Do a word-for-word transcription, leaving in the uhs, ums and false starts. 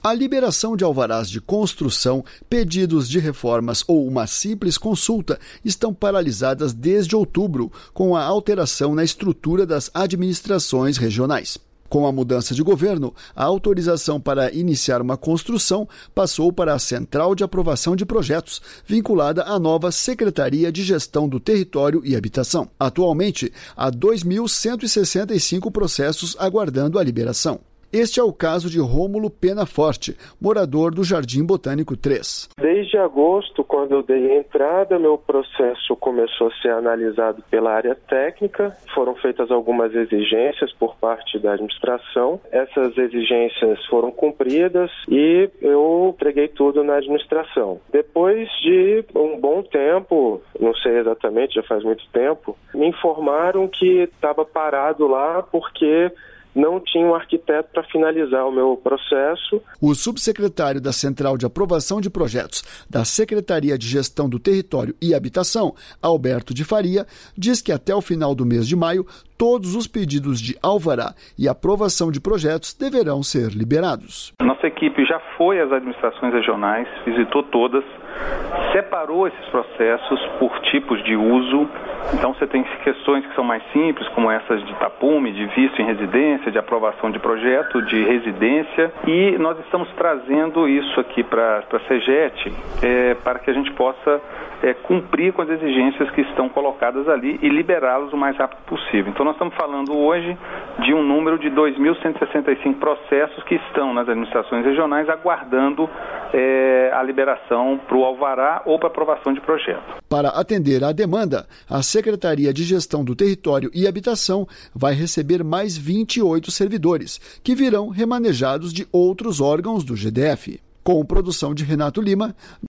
A liberação de alvarás de construção, pedidos de reformas ou uma simples consulta estão paralisadas desde outubro, com a alteração na estrutura das administrações regionais. Com a mudança de governo, a autorização para iniciar uma construção passou para a Central de Aprovação de Projetos, vinculada à nova Secretaria de Gestão do Território e Habitação. Atualmente, há dois mil cento e sessenta e cinco processos aguardando a liberação. Este é o caso de Rômulo Pena Forte, morador do Jardim Botânico três. Desde agosto, quando eu dei entrada, meu processo começou a ser analisado pela área técnica. Foram feitas algumas exigências por parte da administração. Essas exigências foram cumpridas e eu entreguei tudo na administração. Depois de um bom tempo, não sei exatamente, já faz muito tempo, me informaram que estava parado lá porque não tinha um arquiteto para finalizar o meu processo. O subsecretário da Central de Aprovação de Projetos da Secretaria de Gestão do Território e Habitação, Alberto de Faria, diz que até o final do mês de maio, todos os pedidos de alvará e aprovação de projetos deverão ser liberados. Nossa equipe já foi às administrações regionais, visitou todas, separou esses processos por tipos de uso. Então você tem questões que são mais simples, como essas de tapume, de visto em residência, de aprovação de projeto, de residência, e nós estamos trazendo isso aqui para a CEGET é, para que a gente possa é, cumprir com as exigências que estão colocadas ali e liberá-los o mais rápido possível. Então nós estamos falando hoje de um número de dois mil cento e sessenta e cinco processos que estão nas administrações regionais aguardando é, a liberação para o alvará ou para aprovação de projeto. Para atender à demanda, a Secretaria de Gestão do Território e Habitação vai receber mais vinte e oito servidores, que virão remanejados de outros órgãos do G D F. Com produção de Renato Lima,